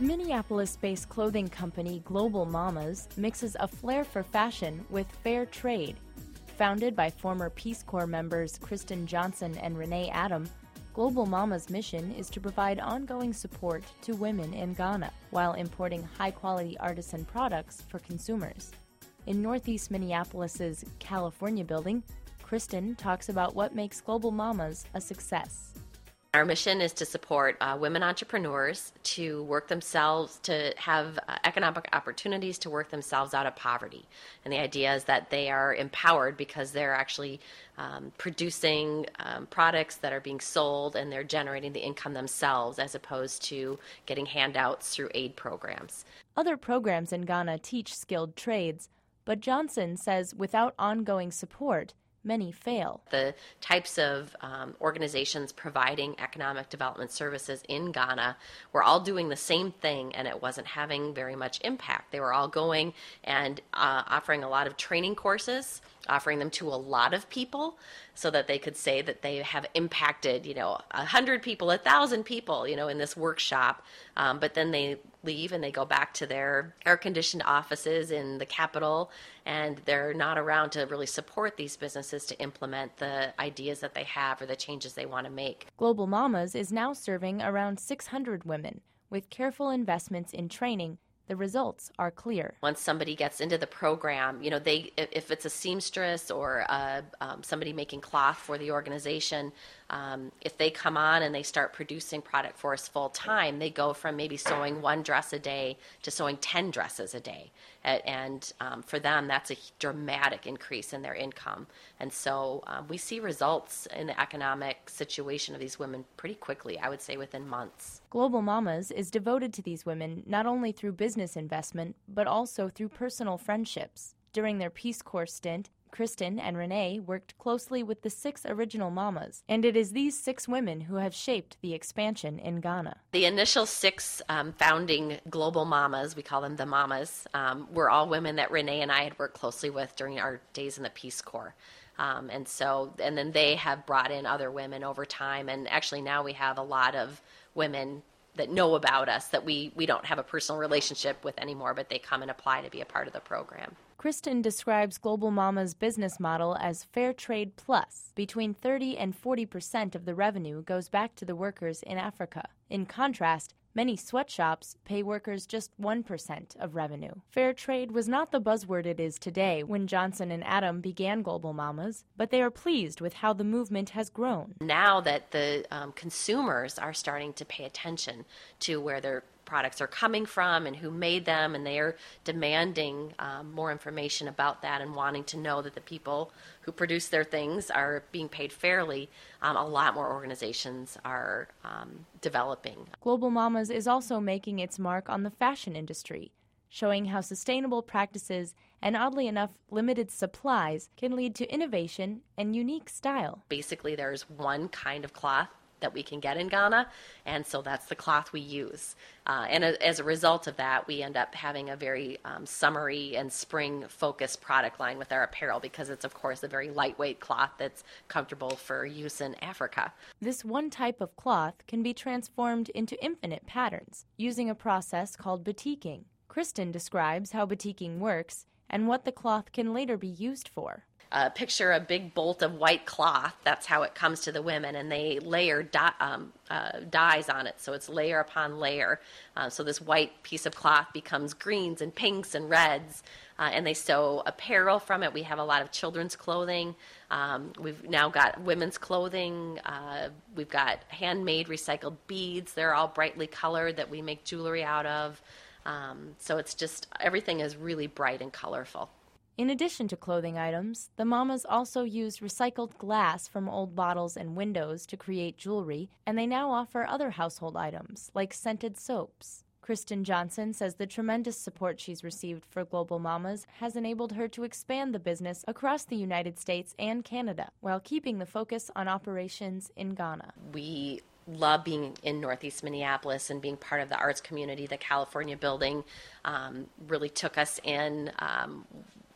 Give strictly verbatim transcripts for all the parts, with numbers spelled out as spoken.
Minneapolis-based clothing company Global Mamas mixes a flair for fashion with fair trade. Founded by former Peace Corps members Kristen Johnson and Renee Adam, Global Mamas' mission is to provide ongoing support to women in Ghana while importing high-quality artisan products for consumers. In Northeast Minneapolis' California building, Kristen talks about what makes Global Mamas a success. Our mission is to support uh, women entrepreneurs to work themselves, to have uh, economic opportunities to work themselves out of poverty. And the idea is that they are empowered because they're actually um, producing um, products that are being sold and they're generating the income themselves as opposed to getting handouts through aid programs. Other programs in Ghana teach skilled trades, but Johnson says without ongoing support, many fail. The types of um, organizations providing economic development services in Ghana were all doing the same thing, and it wasn't having very much impact. They were all going and uh, offering a lot of training courses, offering them to a lot of people so that they could say that they have impacted, you know, a hundred people, a thousand people, you know, in this workshop. Um, but then they leave and they go back to their air-conditioned offices in the capital, and they're not around to really support these businesses to implement the ideas that they have or the changes they want to make. Global Mamas is now serving around six hundred women. With careful investments in training, the results are clear. Once somebody gets into the program, you know, they if it's a seamstress or a, um, somebody making cloth for the organization, um, if they come on and they start producing product for us full time, they go from maybe sewing one dress a day to sewing ten dresses a day. And, and um, for them, that's a dramatic increase in their income. And so um, we see results in the economic situation of these women pretty quickly, I would say within months. Global Mamas is devoted to these women not only through business investment, but also through personal friendships. During their Peace Corps stint, Kristen and Renee worked closely with the six original mamas, and it is these six women who have shaped the expansion in Ghana. The initial six um, founding Global Mamas, we call them the Mamas, um, were all women that Renee and I had worked closely with during our days in the Peace Corps. Um, and so, and then they have brought in other women over time, and actually now we have a lot of women that know about us that we, we don't have a personal relationship with anymore, but they come and apply to be a part of the program. Kristen describes Global Mama's business model as Fair Trade Plus. Between thirty and forty percent of the revenue goes back to the workers in Africa. In contrast, many sweatshops pay workers just one percent of revenue. Fair trade was not the buzzword it is today when Johnson and Adam began Global Mamas, but they are pleased with how the movement has grown. Now that the um, consumers are starting to pay attention to where their products are coming from and who made them, and they are demanding um, more information about that and wanting to know that the people who produce their things are being paid fairly, um, a lot more organizations are um, developing. Global Mamas is also making its mark on the fashion industry, showing how sustainable practices and, oddly enough, limited supplies can lead to innovation and unique style. Basically, there's one kind of cloth that we can get in Ghana, and so that's the cloth we use. Uh, and a, as a result of that, we end up having a very um, summery and spring-focused product line with our apparel because it's, of course, a very lightweight cloth that's comfortable for use in Africa. This one type of cloth can be transformed into infinite patterns using a process called batiking. Kristen describes how batiking works and what the cloth can later be used for. Uh, picture a big bolt of white cloth. That's how it comes to the women, and they layer dye, um, uh, dyes on it, so it's layer upon layer. Uh, so this white piece of cloth becomes greens and pinks and reds, uh, and they sew apparel from it. We have a lot of children's clothing. Um, we've now got women's clothing. Uh, we've got handmade recycled beads. They're all brightly colored that we make jewelry out of. Um, so it's just, everything is really bright and colorful. In addition to clothing items, the Mamas also used recycled glass from old bottles and windows to create jewelry, and they now offer other household items, like scented soaps. Kristen Johnson says the tremendous support she's received for Global Mamas has enabled her to expand the business across the United States and Canada, while keeping the focus on operations in Ghana. We love being in Northeast Minneapolis and being part of the arts community. The California building um, really took us in. Um,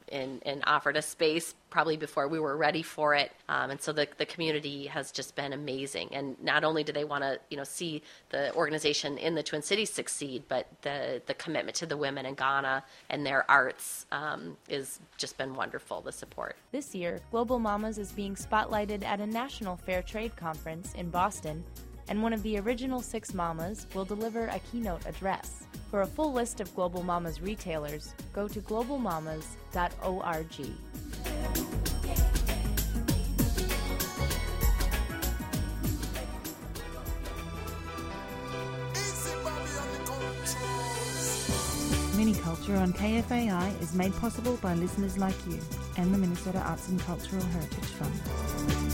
and, and offered a space probably before we were ready for it. Um, and so the, the community has just been amazing. And not only do they want to, you know, see the organization in the Twin Cities succeed, but the, the commitment to the women in Ghana and their arts um, is just been wonderful, the support. This year, Global Mamas is being spotlighted at a national fair trade conference in Boston, and one of the original six mamas will deliver a keynote address. For a full list of Global Mamas retailers, go to global mamas dot org. Miniculture on K F A I is made possible by listeners like you and the Minnesota Arts and Cultural Heritage Fund.